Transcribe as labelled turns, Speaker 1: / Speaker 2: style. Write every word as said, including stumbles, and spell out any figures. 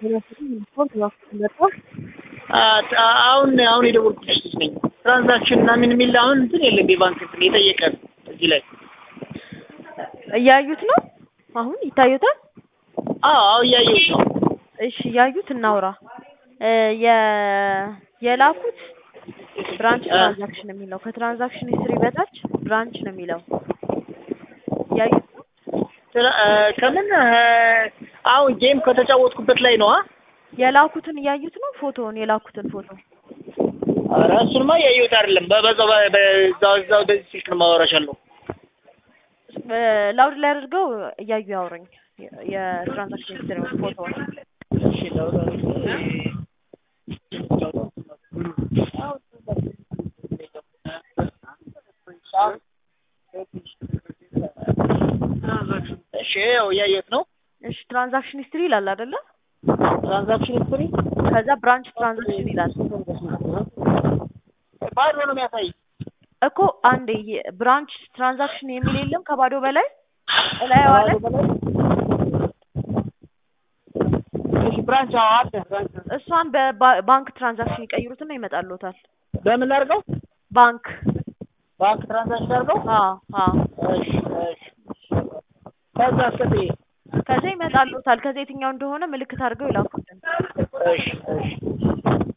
Speaker 1: አሁን አሁን የደወልኩልሽ ነኝ ትራንዛክሽን እና ምን የሚል አሁን እንትን የለም የባንክ እንትን የጠየቀን እዚህ ላይ
Speaker 2: እያዩት ነው አሁን ይታዩታል
Speaker 1: አዎ አዎ እያዩት ነው
Speaker 2: እሺ ያዩት እናውራ የ የላኩት ብራንች ትራንዛክሽን የሚለው ከትራንዛክሽን ሂስትሪ በታች ብራንች ነው የሚለው ያዩት
Speaker 1: ከምን አሁን ጌም ከተጫወትኩበት ላይ ነው
Speaker 2: የላኩትን ያዩት ነው ፎቶውን የላኩትን ፎቶ
Speaker 1: ኧረ እሱንማ ያዩት አይደለም በዛው በዛው በዛው በዚህ ስልክ ነው ማወራሻለሁ
Speaker 2: ላውድ ላይ አድርገው እያዩ ያወሩኝ የትራንዛክሽን ሂስትሪ ፎቶ
Speaker 1: እሺ ላውድ እሺ ያው ያዩት ነው
Speaker 2: እሺ ትራንዛክሽን ሂስትሪ ይላል አይደለ
Speaker 1: ትራንዛክሽን ሂስትሪ
Speaker 2: ከዛ ብራንች ትራንዛክሽን ይላል
Speaker 1: ባዶ ነው የሚያሳይ
Speaker 2: እኮ አንዴ ብራንች ትራንዛክሽን የሚል የለም ከባዶ በላይ ላይ አለ
Speaker 1: እሺ ብራንች አለ
Speaker 2: እሷን በባንክ ትራንዛክሽን ይቀይሩትና ይመጣልዎታል
Speaker 1: በምን ላድርገው
Speaker 2: ባንክ
Speaker 1: ባንክ ትራንዛክሽን አድርገው
Speaker 2: አዎ አዎ
Speaker 1: እሺ እሺ ከዛ ከዚህ
Speaker 2: ከዛ ይመጣልዎታል ከዛ የትኛው እንደሆነ ምልክት አድርገው ይላኩልን
Speaker 1: እሺ እሺ